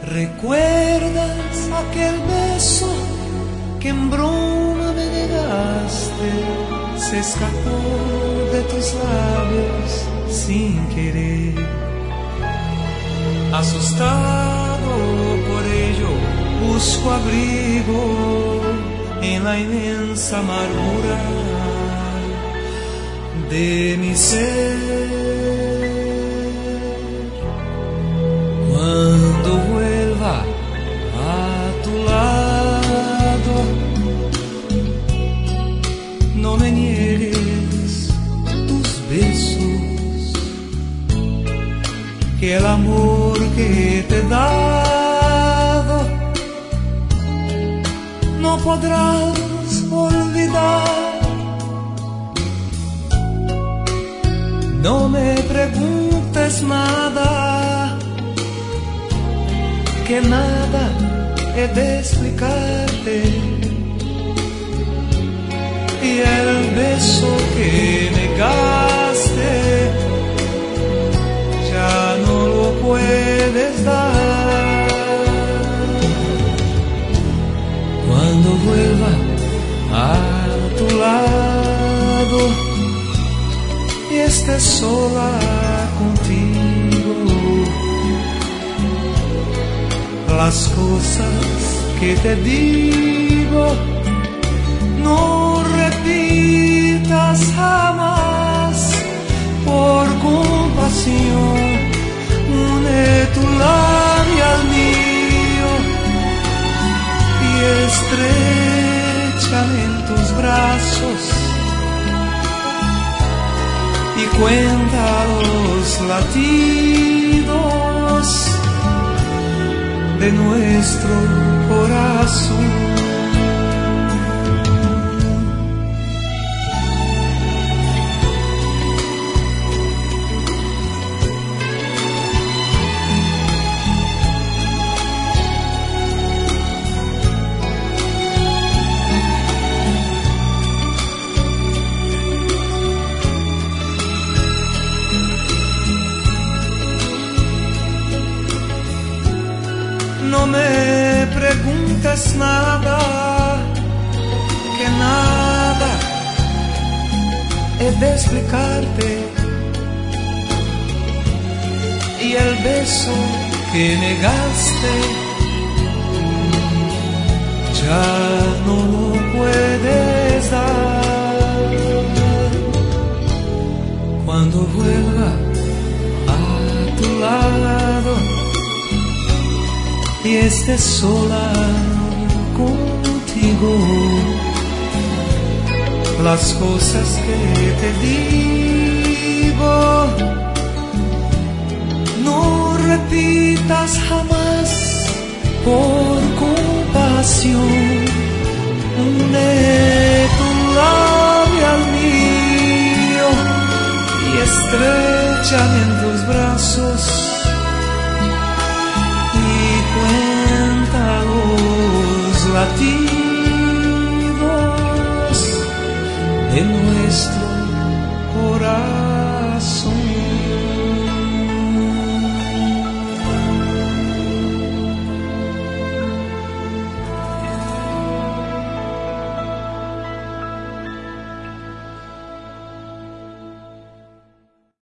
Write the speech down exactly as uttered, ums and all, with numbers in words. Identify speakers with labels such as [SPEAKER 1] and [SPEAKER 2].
[SPEAKER 1] ¿Recuerdas aquel beso que en broma me negaste? Se escapó de tus labios sin querer. Asustado por ello, busco abrigo en la inmensa amargura de mi ser. Cuando vuelva a tu lado, no me niegues tus besos, que el amor que te he dado no podrás olvidar. No me preguntes nada, que nada he de explicarte. Y el beso que negaste ya no lo puedes dar. Cuando vuelva a tu lado y estés sola contigo, las cosas que te digo no repitas jamás. Por compasión, une tu labio al mío y estrechame en tus brazos y cuenta los latidos de nuestro corazón. No me preguntes nada, que nada he de explicarte. Y el beso que negaste ya no lo puedes dar. Cuando vuelva a tu lado y estés sola contigo, las cosas que te digo no repitas jamás. Por compasión, une tu labio al mío y estrechame en tus brazos cuenta los latidos de nuestro corazón.